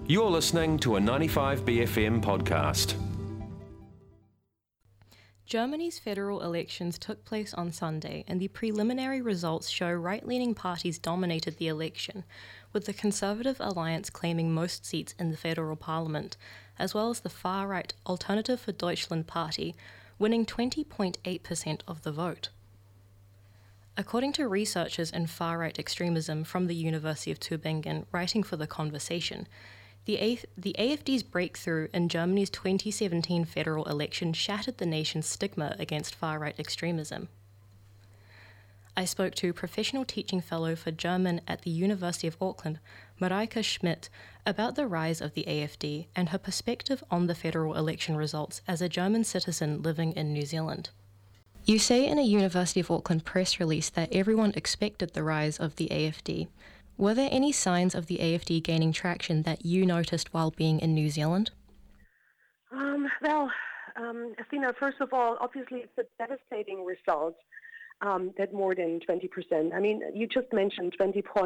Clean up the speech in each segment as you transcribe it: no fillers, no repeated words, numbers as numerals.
You're listening to a 95BFM podcast. Germany's federal elections took place on Sunday, and the preliminary results show right-leaning parties dominated the election, with the Conservative Alliance claiming most seats in the federal parliament, as well as the far-right Alternative for Deutschland party, winning 20.8% of the vote. According to researchers in far-right extremism from the University of Tübingen writing for The Conversation, the AfD's breakthrough in Germany's 2017 federal election shattered the nation's stigma against far-right extremism. I spoke to professional teaching fellow for German at the University of Auckland, Mareike Schmidt, about the rise of the AfD and her perspective on the federal election results as a German citizen living in New Zealand. You say in a University of Auckland press release that everyone expected the rise of the AfD. Were there any signs of the AfD gaining traction that you noticed while being in New Zealand? Athena, first of all, obviously it's a devastating result that more than 20%. I mean, you just mentioned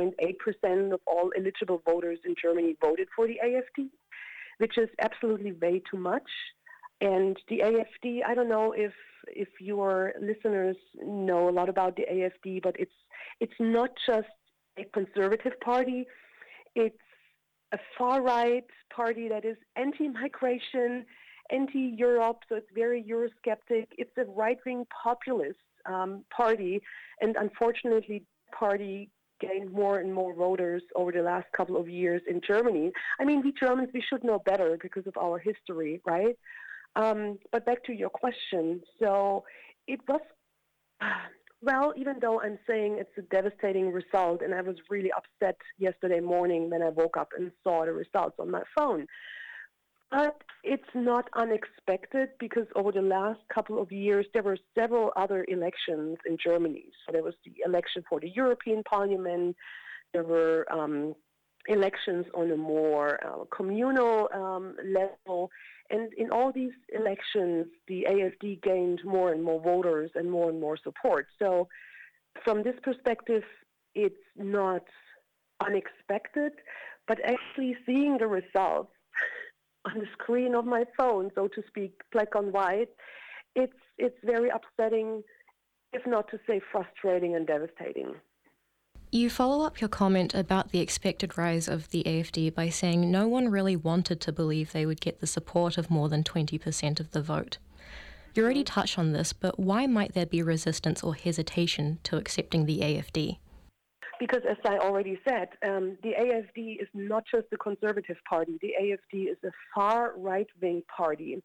20.8% of all eligible voters in Germany voted for the AfD, which is absolutely way too much. And the AfD, I don't know if your listeners know a lot about the AfD, but it's not just a conservative party. It's a far-right party that is anti-migration, anti-Europe, so it's very Eurosceptic. It's a right-wing populist party, and unfortunately, the party gained more and more voters over the last couple of years in Germany. I mean, we Germans, we should know better because of our history, right? But back to your question. So it was... Well, even though I'm saying it's a devastating result, and I was really upset yesterday morning when I woke up and saw the results on my phone. But it's not unexpected because over the last couple of years, there were several other elections in Germany. So there was the election for the European Parliament. There were elections on a more communal level. And in all these elections, the AfD gained more and more voters and more support. So from this perspective, it's not unexpected, but actually seeing the results on the screen of my phone, so to speak, black and white, it's very upsetting, if not to say frustrating and devastating. You follow up your comment about the expected rise of the AfD by saying no one really wanted to believe they would get the support of more than 20% of the vote. You already touched on this, but why might there be resistance or hesitation to accepting the AfD? Because as I already said, the AfD is not just a conservative party. The AfD is a far right-wing party.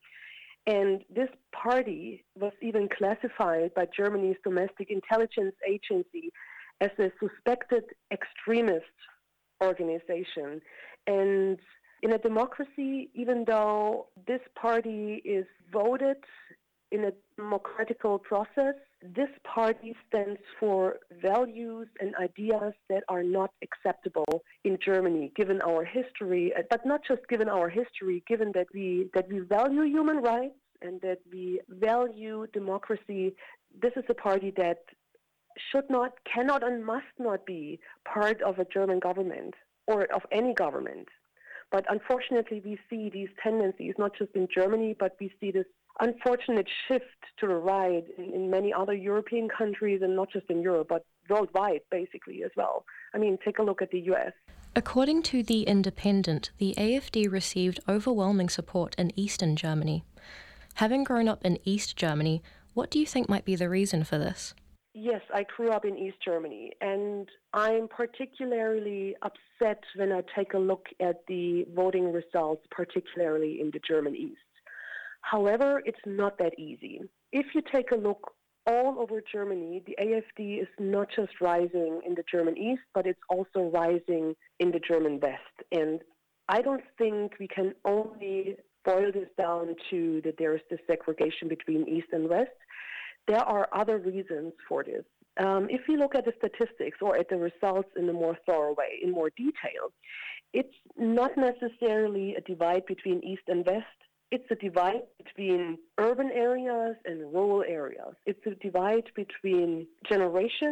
And this party was even classified by Germany's domestic intelligence agency as a suspected extremist organization. And in a democracy, even though this party is voted in a democratical process, this party stands for values and ideas that are not acceptable in Germany, given our history, but not just given our history, given that we value human rights and that we value democracy. This is a party that should not, cannot, and must not be part of a German government or of any government. But unfortunately, we see these tendencies, not just in Germany, but we see this unfortunate shift to the right in many other European countries, and not just in Europe, but worldwide, basically, as well. I mean, take a look at the US. According to The Independent, the AfD received overwhelming support in Eastern Germany. Having grown up in East Germany, what do you think might be the reason for this? Yes, I grew up in East Germany, and I'm particularly upset when I take a look at the voting results, particularly in the German East. However, it's not that easy. If you take a look all over Germany, the AfD is not just rising in the German East, but it's also rising in the German West. And I don't think we can only boil this down to that there is this segregation between East and West. There are other reasons for this. If you look at the statistics or at the results in a more thorough way, in more detail, it's not necessarily a divide between East and West. It's a divide between urban areas and rural areas. It's a divide between generations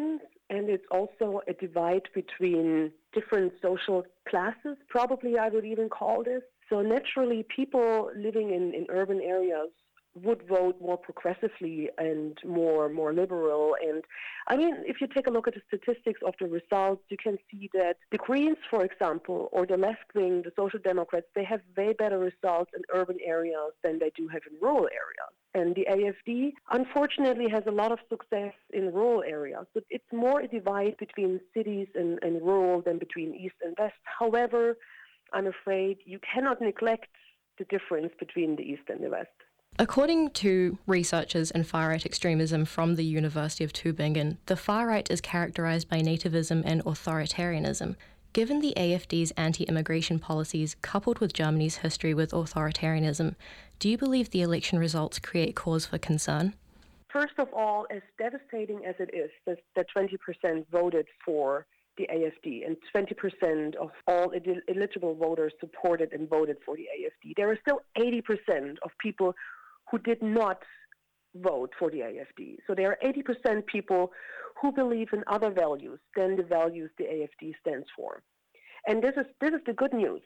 and it's also a divide between different social classes, probably I would even call this. So naturally, people living in urban areas would vote more progressively and more liberal. And I mean, if you take a look at the statistics of the results, you can see that the Greens, for example, or the left wing, the Social Democrats, they have way better results in urban areas than they do have in rural areas. And the AfD, unfortunately, has a lot of success in rural areas. So it's more a divide between cities and rural than between East and West. However, I'm afraid you cannot neglect the difference between the East and the West. According to researchers in far-right extremism from the University of Tübingen, the far-right is characterized by nativism and authoritarianism. Given the AfD's anti-immigration policies coupled with Germany's history with authoritarianism, do you believe the election results create cause for concern? First of all, as devastating as it is that 20% voted for the AfD and 20% of all eligible voters supported and voted for the AfD, there are still 80% of people who did not vote for the AfD. So there are 80% people who believe in other values than the values the AfD stands for. And this is the good news.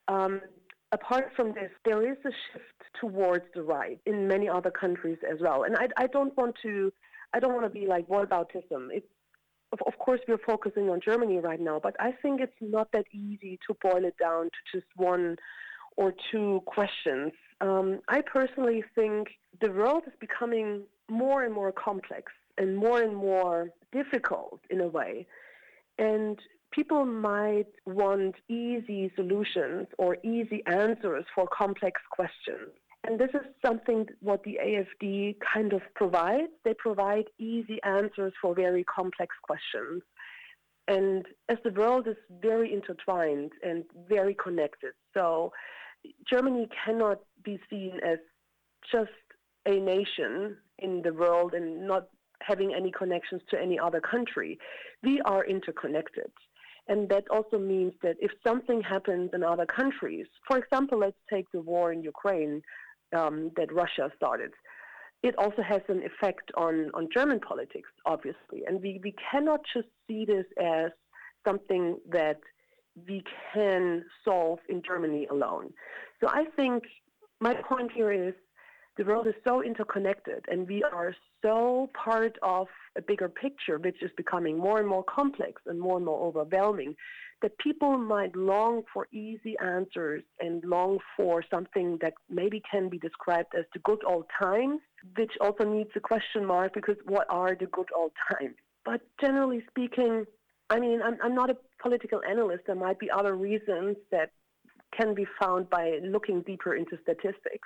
Apart from this, there is a shift towards the right in many other countries as well. And I don't want to be like whataboutism. Of course, we're focusing on Germany right now, but I think it's not that easy to boil it down to just one or two questions. I personally think the world is becoming more and more complex and more difficult in a way. And people might want easy solutions or easy answers for complex questions. And this is something what the AfD kind of provides. They provide easy answers for very complex questions. And as the world is very intertwined and very connected, so Germany cannot be seen as just a nation in the world and not having any connections to any other country. We are interconnected. And that also means that if something happens in other countries, for example, let's take the war in Ukraine that Russia started, it also has an effect on German politics, obviously. And we cannot just see this as something that we can solve in Germany alone. So I think my point here is the world is so interconnected and we are so part of a bigger picture, which is becoming more and more complex and more overwhelming, that people might long for easy answers and long for something that maybe can be described as the good old times, which also needs a question mark because what are the good old times? But generally speaking, I mean, I'm not a political analyst. There might be other reasons that can be found by looking deeper into statistics.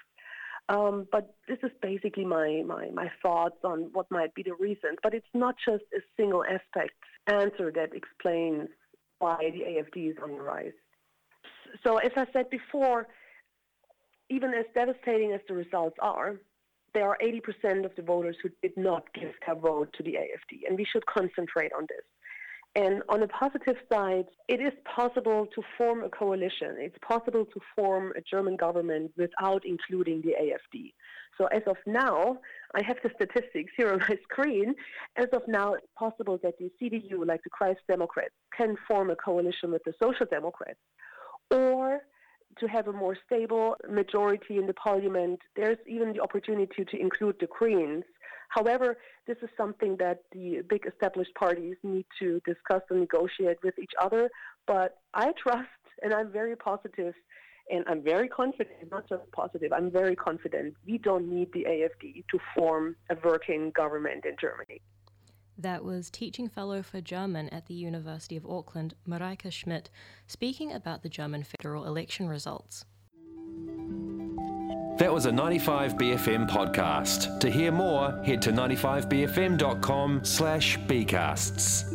But this is basically my thoughts on what might be the reasons. But it's not just a single aspect answer that explains why the AfD is on the rise. So as I said before, even as devastating as the results are, there are 80% of the voters who did not give their vote to the AfD, and we should concentrate on this. And on the positive side, it is possible to form a coalition. It's possible to form a German government without including the AfD. So as of now, I have the statistics here on my screen. As of now, it's possible that the CDU, like the Christ Democrats, can form a coalition with the Social Democrats. Or to have a more stable majority in the parliament, there's even the opportunity to include the Greens. However, this is something that the big established parties need to discuss and negotiate with each other. But I trust, and I'm very positive, and I'm very confident, not just positive, I'm very confident we don't need the AfD to form a working government in Germany. That was teaching fellow for German at the University of Auckland, Mareike Schmidt, speaking about the German federal election results. That was a 95BFM podcast. To hear more, head to 95bfm.com/bcasts.